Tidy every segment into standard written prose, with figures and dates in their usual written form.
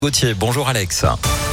Gauthier, bonjour Alex.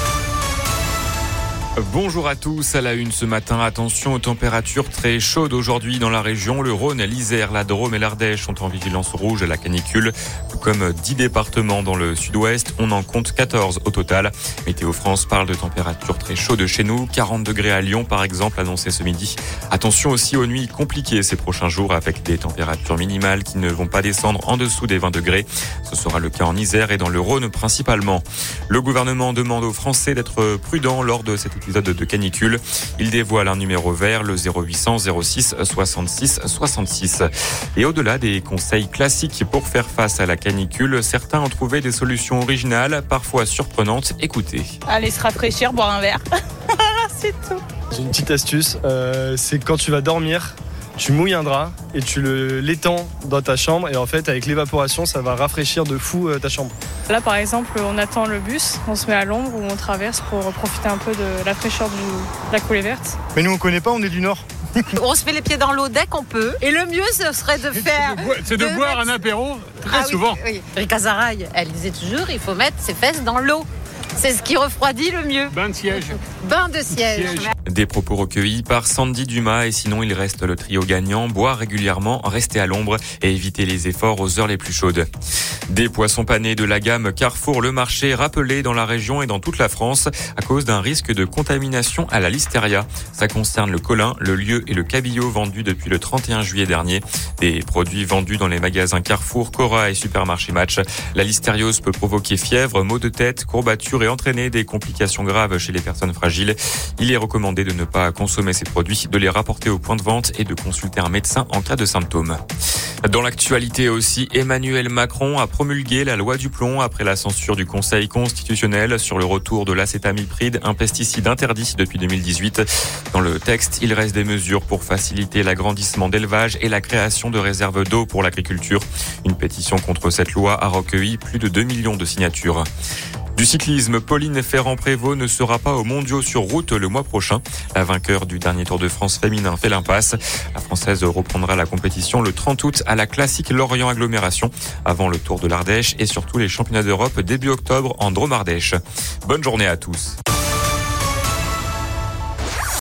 Bonjour à tous, à la une ce matin, attention aux températures très chaudes aujourd'hui dans la région. Le Rhône, l'Isère, la Drôme et l'Ardèche sont en vigilance rouge à la canicule. Tout comme 10 départements dans le sud-ouest, on en compte 14 au total. Météo France parle de températures très chaudes chez nous, 40 degrés à Lyon par exemple annoncé ce midi. Attention aussi aux nuits compliquées ces prochains jours avec des températures minimales qui ne vont pas descendre en dessous des 20 degrés. Ce sera le cas en Isère et dans le Rhône principalement. Le gouvernement demande aux Français d'être prudents lors de cet épisode de canicule. Il dévoile un numéro vert, le 0800 06 66 66. Et au-delà des conseils classiques pour faire face à la canicule, certains ont trouvé des solutions originales, parfois surprenantes. Écoutez. Aller se rafraîchir, boire un verre. C'est tout. J'ai une petite astuce, c'est quand tu vas dormir, tu mouilles un drap et tu l'étends dans ta chambre et en fait avec l'évaporation ça va rafraîchir de fou ta chambre. Là par exemple on attend le bus, on se met à l'ombre ou on traverse pour profiter un peu de la fraîcheur de la coulée verte. Mais nous on connaît pas, on est du Nord. On se met les pieds dans l'eau dès qu'on peut. Et le mieux, ce serait de faire... C'est de boire un apéro très souvent. Oui. Rika Zaraï, elle disait toujours, il faut mettre ses fesses dans l'eau. C'est ce qui refroidit le mieux. Bain de siège. Bain de siège. Des propos recueillis par Sandy Dumas et sinon il reste le trio gagnant, boire régulièrement, rester à l'ombre et éviter les efforts aux heures les plus chaudes. Des poissons panés de la gamme Carrefour Le Marché rappelés dans la région et dans toute la France à cause d'un risque de contamination à la listeria. Ça concerne le colin, le lieu et le cabillaud vendus depuis le 31 juillet dernier. Des produits vendus dans les magasins Carrefour, Cora et Supermarché Match. La listériose peut provoquer fièvre, maux de tête, courbatures et entraîner des complications graves chez les personnes fragiles. Il est recommandé de ne pas consommer ces produits, de les rapporter au point de vente et de consulter un médecin en cas de symptômes. Dans l'actualité aussi, Emmanuel Macron a promulgué la loi du plomb après la censure du Conseil constitutionnel sur le retour de l'acétamipride, un pesticide interdit depuis 2018. Dans le texte, il reste des mesures pour faciliter l'agrandissement d'élevage et la création de réserves d'eau pour l'agriculture. Une pétition contre cette loi a recueilli plus de 2 millions de signatures. Du cyclisme, Pauline Ferrand-Prévot ne sera pas aux mondiaux sur route le mois prochain. La vainqueur du dernier Tour de France féminin fait l'impasse. La Française reprendra la compétition le 30 août à la classique Lorient Agglomération, avant le Tour de l'Ardèche et surtout les championnats d'Europe début octobre en Drôme-Ardèche. Bonne journée à tous.